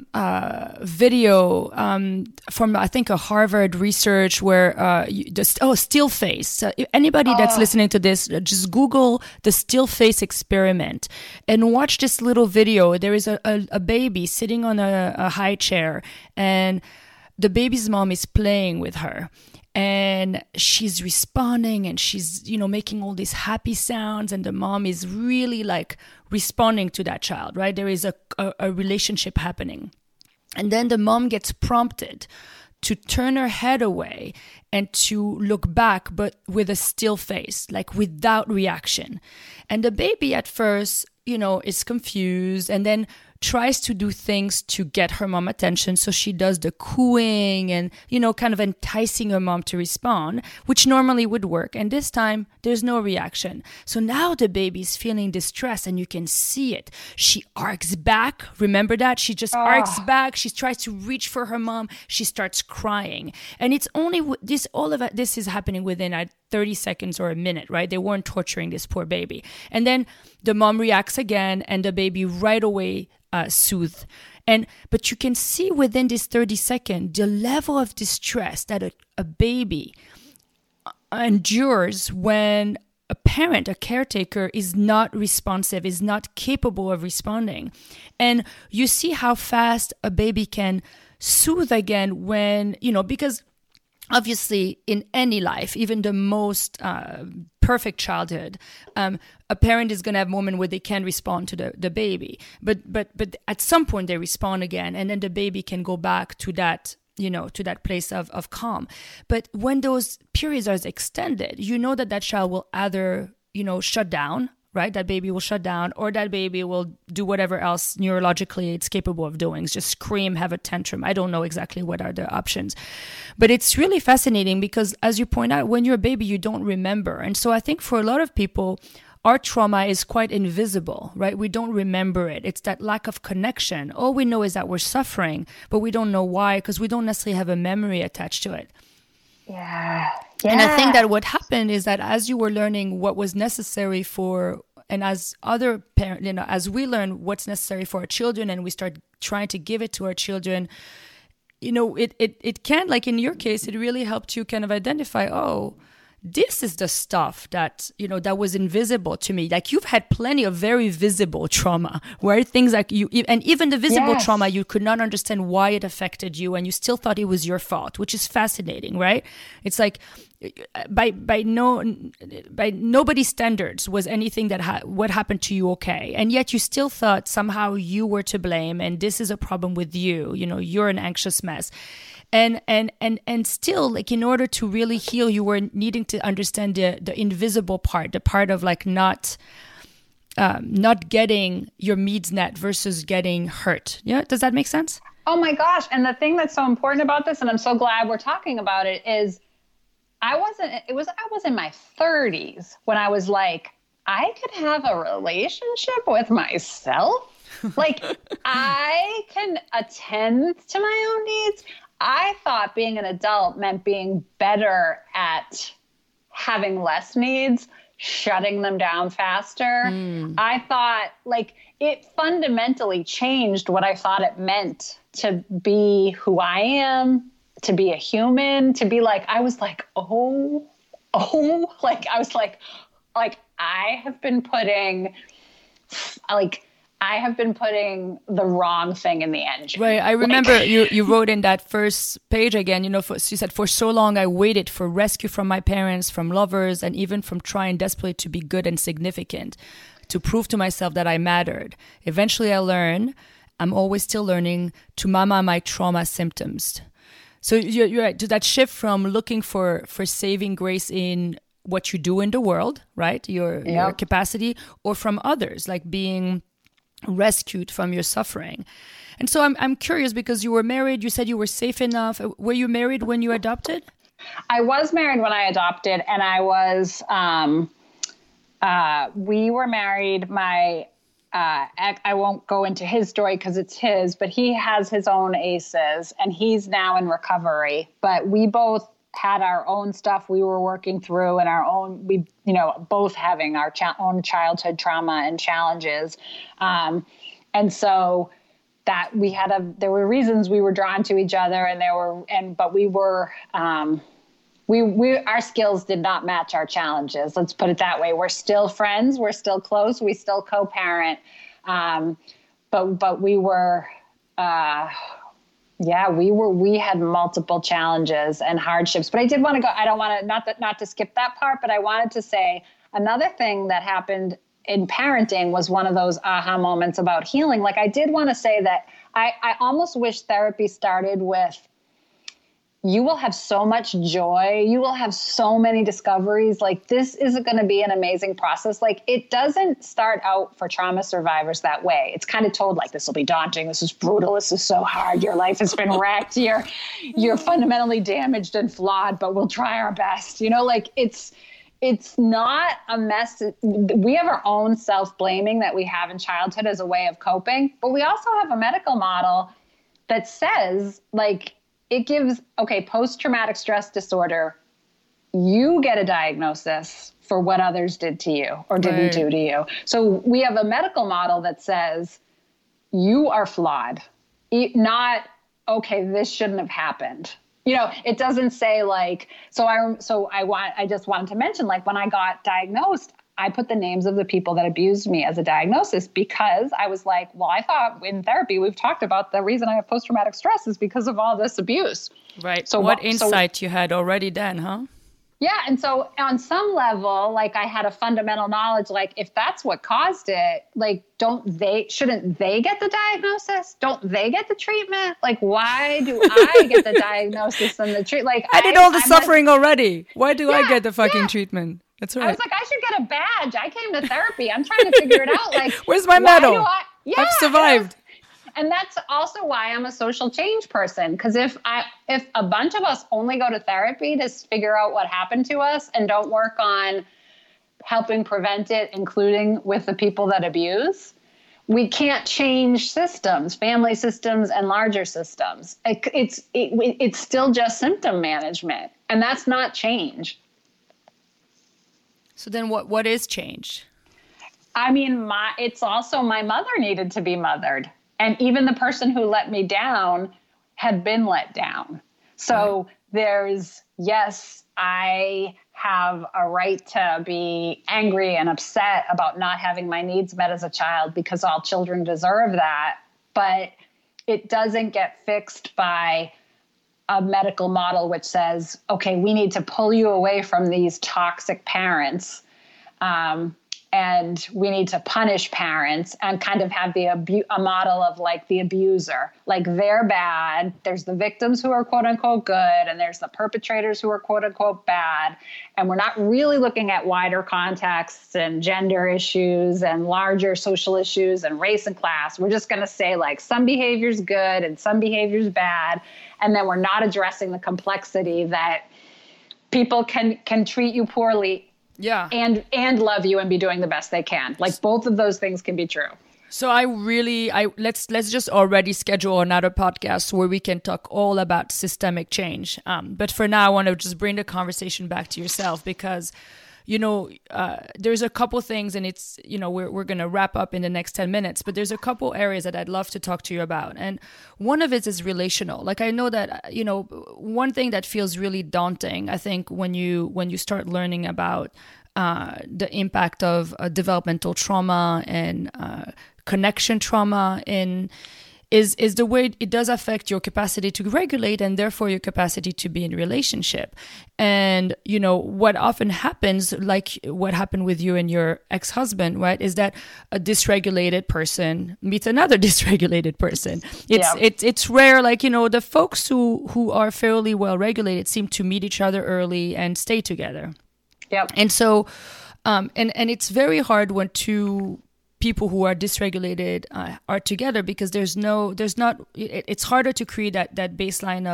video from I think a Harvard research where still face. Anybody that's listening to this, just Google the still face experiment and watch this little video. There is a baby sitting on a high chair, and the baby's mom is playing with her. And she's responding and she's, making all these happy sounds, and the mom is really like responding to that child, right? There is a relationship happening. And then the mom gets prompted to turn her head away and to look back, but with a still face, like without reaction. And the baby at first, is confused and then tries to do things to get her mom attention. So she does the cooing and, kind of enticing her mom to respond, which normally would work. And this time there's no reaction. So now the baby's feeling distressed and you can see it. She arcs back. Remember that? She just arcs back. She tries to reach for her mom. She starts crying. And it's only all of this is happening within 30 seconds or a minute, right? They weren't torturing this poor baby. And then the mom reacts again and the baby right away soothed. But you can see within this 30 seconds the level of distress that a baby endures when a parent, a caretaker, is not responsive, is not capable of responding. And you see how fast a baby can soothe again when, because obviously, in any life, even the most perfect childhood, a parent is going to have a moment where they can't respond to the baby. But at some point, they respond again, and then the baby can go back to that, to that place of calm. But when those periods are extended, that child will either, shut down, right? That baby will shut down, or that baby will do whatever else neurologically it's capable of doing. Just scream, have a tantrum. I don't know exactly what are the options. But it's really fascinating because, as you point out, when you're a baby, you don't remember. And so I think for a lot of people, our trauma is quite invisible, right? We don't remember it. It's that lack of connection. All we know is that we're suffering, but we don't know why because we don't necessarily have a memory attached to it. Yeah. And I think that what happened is that as you were learning what was necessary and as other parents, as we learn what's necessary for our children and we start trying to give it to our children, it can, like in your case, it really helped you kind of identify, this is the stuff that, that was invisible to me. Like you've had plenty of very visible trauma where things like and even the visible trauma, you could not understand why it affected you and you still thought it was your fault, which is fascinating, right? It's like by nobody's standards was anything that what happened to you okay. And yet you still thought somehow you were to blame and this is a problem with you, you're an anxious mess. And still, like, in order to really heal, you were needing to understand the invisible part, the part of like not getting your needs met versus getting hurt. Yeah, does that make sense? Oh my gosh! And the thing that's so important about this, and I'm so glad we're talking about it, is I was in my 30s when I was like, I could have a relationship with myself. Like I can attend to my own needs. I thought being an adult meant being better at having less needs, shutting them down faster. I thought like it fundamentally changed what I thought it meant to be who I am, to be a human, to be like, I was like, like, I was like, I have been putting the wrong thing in the engine. Right. I remember you wrote in that first page again, you said, for so long I waited for rescue from my parents, from lovers, and even from trying desperately to be good and significant, to prove to myself that I mattered. Eventually I learned, I'm always still learning, to mama my trauma symptoms. So you're right, to that shift from looking for saving grace in what you do in the world, right? Your capacity, or from others, like being rescued from your suffering. And so I'm curious, because you were married, you said you were safe enough. Were you married when you adopted? I was married when I adopted, and I was, we were married. I won't go into his story because it's his, but he has his own ACEs and he's now in recovery. But we both had our own stuff we were working through, and both having our own childhood trauma and challenges. And so that there were reasons we were drawn to each other, but we were, our skills did not match our challenges. Let's put it that way. We're still friends. We're still close. We still co-parent. But we were, we had multiple challenges and hardships. But I did want to go, I don't want to, not to skip that part, but I wanted to say another thing that happened in parenting was one of those aha moments about healing. Like, I did want to say that I almost wish therapy started with, you will have so much joy. You will have so many discoveries. Like, this is going to be an amazing process. Like, it doesn't start out for trauma survivors that way. It's kind of told like, this will be daunting. This is brutal. This is so hard. Your life has been wrecked. You're fundamentally damaged and flawed, but we'll try our best. Like, it's not a mess. We have our own self-blaming that we have in childhood as a way of coping, but we also have a medical model that says, like, it gives, post-traumatic stress disorder, you get a diagnosis for what others did to you or didn't do to you. So we have a medical model that says you are flawed, not, this shouldn't have happened. It doesn't say like, I just wanted to mention, like, when I got diagnosed, I put the names of the people that abused me as a diagnosis, because I was like, well, I thought in therapy, we've talked about the reason I have post-traumatic stress is because of all this abuse. Right. So what insight you had already then, huh? Yeah. And so on some level, like, I had a fundamental knowledge, like, if that's what caused it, like, shouldn't they get the diagnosis? Don't they get the treatment? Like, why do I get the diagnosis and the treatment? Like, I did all the suffering already. Why do I get the fucking treatment? That's right. I was like, I should get a badge. I came to therapy. I'm trying to figure it out. Like, where's my medal? I've survived. And that's also why I'm a social change person. Because if a bunch of us only go to therapy to figure out what happened to us and don't work on helping prevent it, including with the people that abuse, we can't change systems, family systems and larger systems. It's still just symptom management, and that's not change. So then what is change? I mean, it's also my mother needed to be mothered. And even the person who let me down had been let down. So there's, yes, I have a right to be angry and upset about not having my needs met as a child, because all children deserve that. But it doesn't get fixed by a medical model which says, okay, we need to pull you away from these toxic parents. And we need to punish parents and kind of have a model of like the abuser, like they're bad. There's the victims who are quote unquote good, and there's the perpetrators who are quote unquote bad. And we're not really looking at wider contexts and gender issues and larger social issues and race and class. We're just going to say like some behavior's good and some behavior's bad. And then we're not addressing the complexity that people can treat you poorly. Yeah. And love you and be doing the best they can. Like both of those things can be true. So let's just already schedule another podcast where we can talk all about systemic change. But for now, I want to just bring the conversation back to yourself, because there's a couple things, and it's, we're going to wrap up in the next 10 minutes, but there's a couple areas that I'd love to talk to you about. And one of it is relational. Like, I know that, one thing that feels really daunting, I think, when you start learning about the impact of developmental trauma and connection trauma is the way it does affect your capacity to regulate, and therefore your capacity to be in relationship. And, what often happens, like what happened with you and your ex-husband, right, is that a dysregulated person meets another dysregulated person. It's rare, like, the folks who are fairly well regulated seem to meet each other early and stay together. Yep. And so, and it's very hard when two people who are dysregulated are together, because it's harder to create that baseline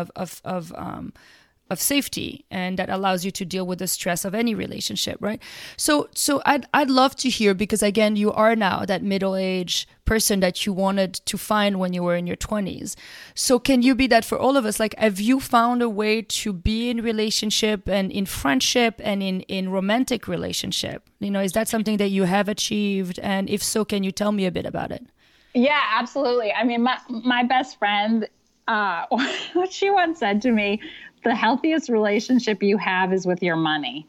of safety, and that allows you to deal with the stress of any relationship, right? So I'd love to hear, because again, you are now that middle-aged person that you wanted to find when you were in your 20s. So can you be that for all of us? Like, have you found a way to be in relationship and in friendship and in romantic relationship? Is that something that you have achieved? And if so, can you tell me a bit about it? Yeah, absolutely. I mean, my best friend, what she once said to me, the healthiest relationship you have is with your money.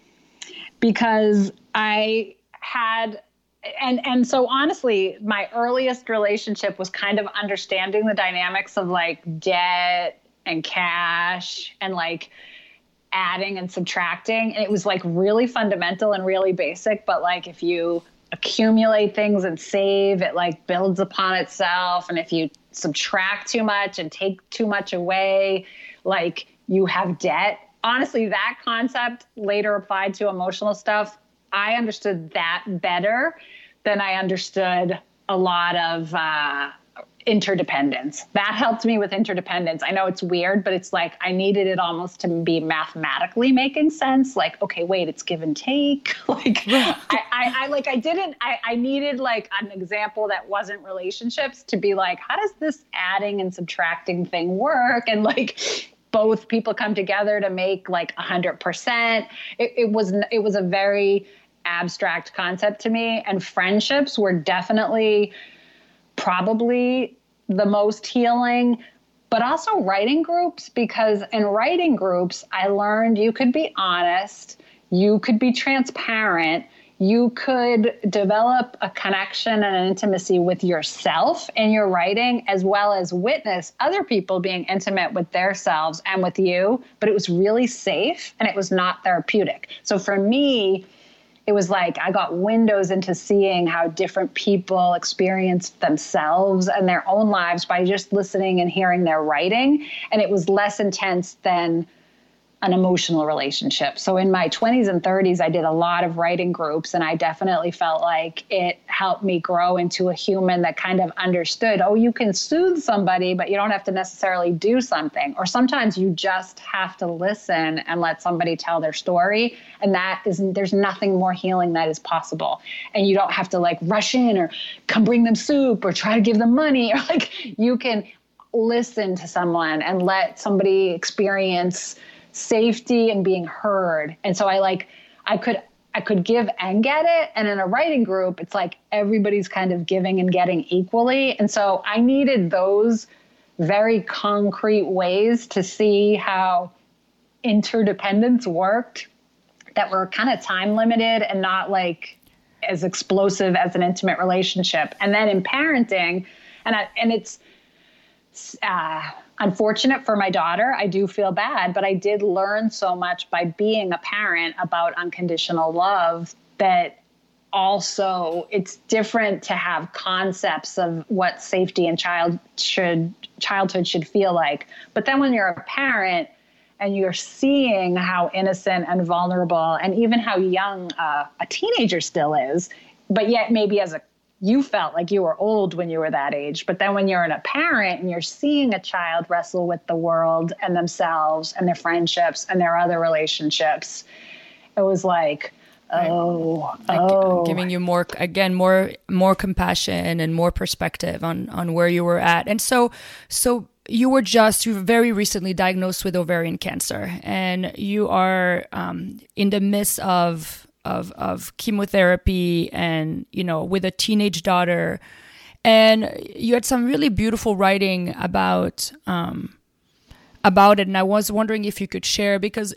Because I had, and so honestly, my earliest relationship was kind of understanding the dynamics of like debt and cash and like adding and subtracting. And it was like really fundamental and really basic, but like if you accumulate things and save, it like builds upon itself. And if you subtract too much and take too much away, like you have debt. Honestly, that concept later applied to emotional stuff. I understood that better than I understood a lot of interdependence. That helped me with interdependence. I know it's weird, but it's like I needed it almost to be mathematically making sense. Like, okay, wait, it's give and take. Like, I needed like an example that wasn't relationships to be like, how does this adding and subtracting thing work? And like, both people come together to make like 100%. It was a very abstract concept to me. And friendships were definitely probably the most healing, but also writing groups, because in writing groups, I learned you could be honest, you could be transparent, you could develop a connection and an intimacy with yourself in your writing, as well as witness other people being intimate with themselves and with you. But it was really safe and it was not therapeutic. So for me, it was like I got windows into seeing how different people experienced themselves and their own lives by just listening and hearing their writing. And it was less intense than an emotional relationship. So in my 20s and 30s, I did a lot of writing groups, and I definitely felt like it helped me grow into a human that kind of understood, oh, you can soothe somebody, but you don't have to necessarily do something. Or sometimes you just have to listen and let somebody tell their story. And there's nothing more healing that is possible. And you don't have to like rush in or come bring them soup or try to give them money, or like you can listen to someone and let somebody experience safety and being heard. And so I could give and get it. And in a writing group, it's like everybody's kind of giving and getting equally. And so I needed those very concrete ways to see how interdependence worked that were kind of time limited and not like as explosive as an intimate relationship. And then in parenting, and it's unfortunate for my daughter. I do feel bad, but I did learn so much by being a parent about unconditional love that also it's different to have concepts of what safety and childhood should feel like. But then when you're a parent and you're seeing how innocent and vulnerable and even how young a teenager still is, but yet maybe you felt like you were old when you were that age. But then when you're a parent and you're seeing a child wrestle with the world and themselves and their friendships and their other relationships, it was like, giving you more compassion and more perspective on where you were at. And so you were very recently diagnosed with ovarian cancer, and you are in the midst of of chemotherapy, and with a teenage daughter. And you had some really beautiful writing about it, and I was wondering if you could share, because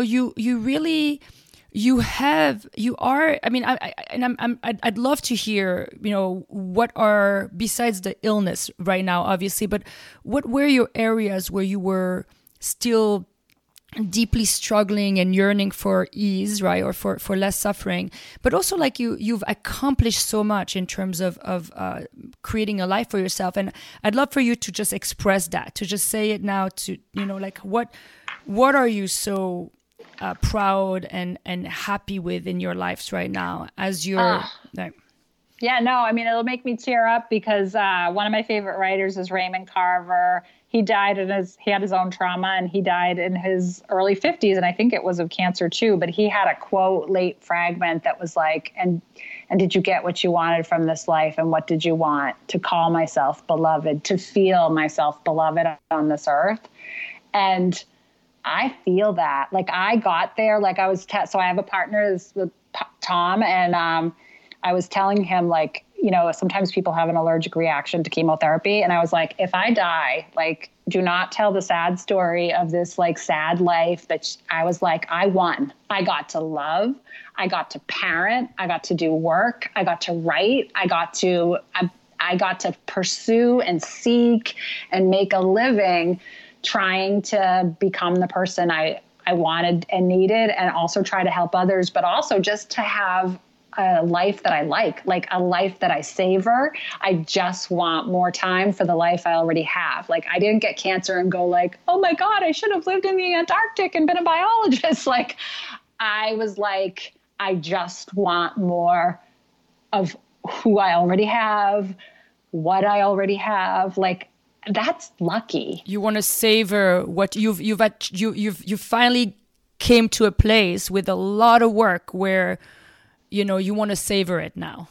I'd love to hear, what are, besides the illness right now, obviously, but what were your areas where you were still deeply struggling and yearning for ease, right? Or for less suffering, but also like you've accomplished so much in terms of creating a life for yourself. And I'd love for you to just express that, to just say it now, to, like what are you so proud and happy with in your lives right now as you're Yeah, no, I mean, it'll make me tear up because one of my favorite writers is Raymond Carver. He died he had his own trauma, and he died in his early 50s. And I think it was of cancer too, but he had a quote, late fragment, that was like, and did you get what you wanted from this life? And what did you want? To call myself beloved, to feel myself beloved on this earth. And I feel that, like, I got there, like I was, so I have a partner, with Tom, and I was telling him, like, sometimes people have an allergic reaction to chemotherapy. And I was like, if I die, like, do not tell the sad story of this, like, sad life that I was like, I won. I got to love. I got to parent. I got to do work. I got to write. I got to pursue and seek and make a living trying to become the person I wanted and needed, and also try to help others, but also just to have a life that I like a life that I savor. I just want more time for the life I already have. Like, I didn't get cancer and go like, oh my God, I should have lived in the Antarctic and been a biologist. Like, I was like, I just want more of who I already have, what I already have. Like, that's lucky. You want to savor what you've finally came to a place with a lot of work where you want to savor it now.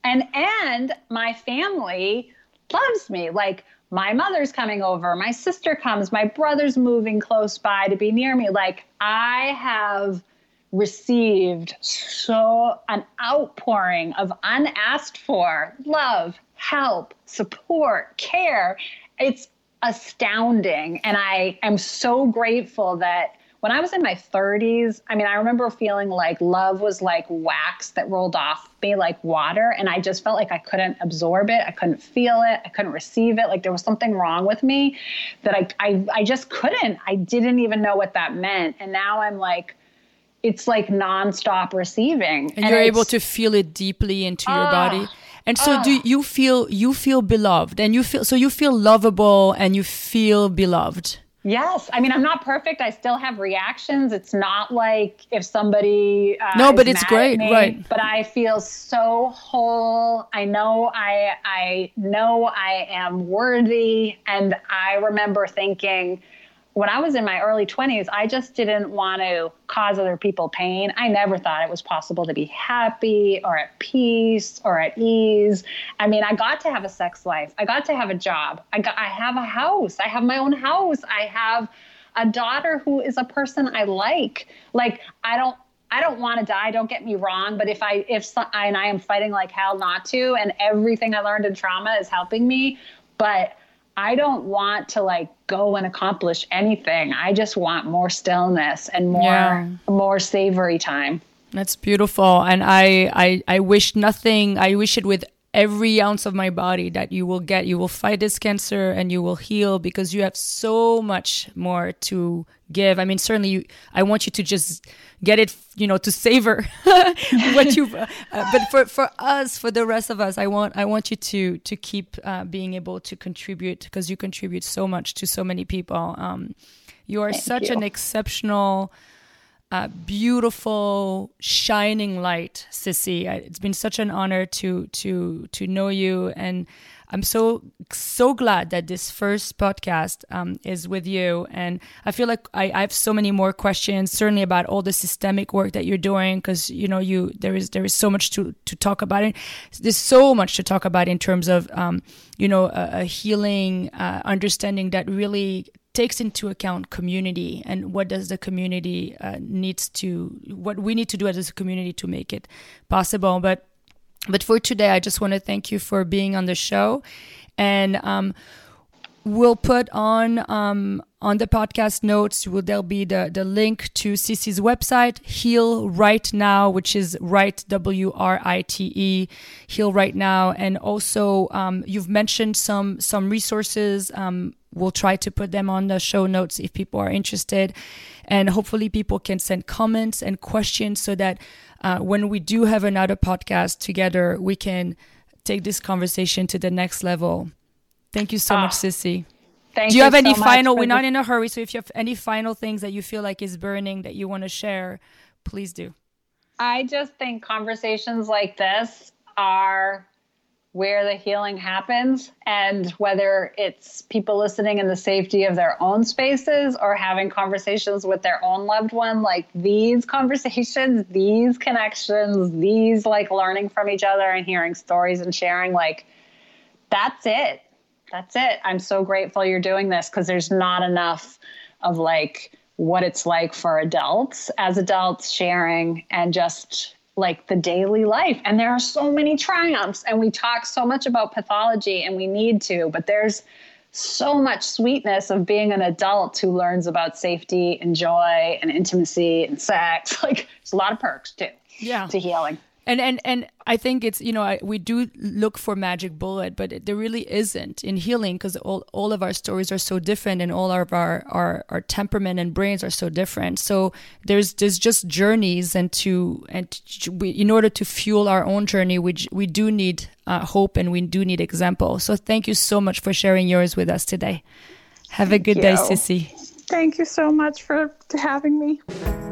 And my family loves me. Like, my mother's coming over, my sister comes, my brother's moving close by to be near me. Like, I have received an outpouring of unasked for love, help, support, care. It's astounding. And I am so grateful that when I was in my 30s, I mean, I remember feeling like love was like wax that rolled off me like water. And I just felt like I couldn't absorb it. I couldn't feel it. I couldn't receive it. Like, there was something wrong with me that I just couldn't. I didn't even know what that meant. And now I'm like, it's like nonstop receiving. And you're able to feel it deeply into your body. And so do you feel beloved, and you feel lovable, and you feel beloved? Yes. I mean, I'm not perfect. I still have reactions. It's not like if somebody but it's great, me, right? But I feel so whole. I know I know I am worthy. And I remember thinking, when I was in my early 20s, I just didn't want to cause other people pain. I never thought it was possible to be happy or at peace or at ease. I mean, I got to have a sex life. I got to have a job. I have a house. I have my own house. I have a daughter who is a person I like. Like, I don't want to die. Don't get me wrong. But I am fighting like hell not to, and everything I learned in trauma is helping me. But I don't want to like go and accomplish anything. I just want more stillness and more savory time. That's beautiful. And I wish it with every ounce of my body that you will fight this cancer and you will heal, because you have so much more to give. I mean, certainly I want you to just get it, to savor what you've, but for us, for the rest of us, I want you to keep being able to contribute, because you contribute so much to so many people. You are such an exceptional, beautiful, shining light, Sissy. It's been such an honor to know you, and I'm so glad that this first podcast is with you. And I feel like I have so many more questions, certainly about all the systemic work that you're doing, because there is so much to talk about it. There's so much to talk about in terms of a healing understanding that really takes into account community and what does the community what we need to do as a community to make it possible. But for today, I just want to thank you for being on the show, and we'll put on the podcast notes, there'll be the link to Cici's website, Heal Right Now, which is Right, WRITE, Heal Right Now. And also, you've mentioned some resources. We'll try to put them on the show notes if people are interested. And hopefully people can send comments and questions so that when we do have another podcast together, we can take this conversation to the next level. Thank you so much, Cici. Thank you. Do you have any so final? We're not in a hurry, so if you have any final things that you feel like is burning that you want to share, please do. I just think conversations like this are where the healing happens, and whether it's people listening in the safety of their own spaces or having conversations with their own loved one, like these conversations, these connections, these like learning from each other and hearing stories and sharing, like that's it. That's it. I'm so grateful you're doing this, because there's not enough of like what it's like for adults sharing and just like the daily life. And there are so many triumphs, and we talk so much about pathology, and we need to, but there's so much sweetness of being an adult who learns about safety and joy and intimacy and sex. Like there's a lot of perks too, to healing. And I think it's, we do look for magic bullet, but there really isn't in healing, because all of our stories are so different, and all of our temperament and brains are so different. So there's just journeys, and in order to fuel our own journey, we do need hope, and we do need example. So thank you so much for sharing yours with us today. Have a good day, Cici. Thank you so much for having me.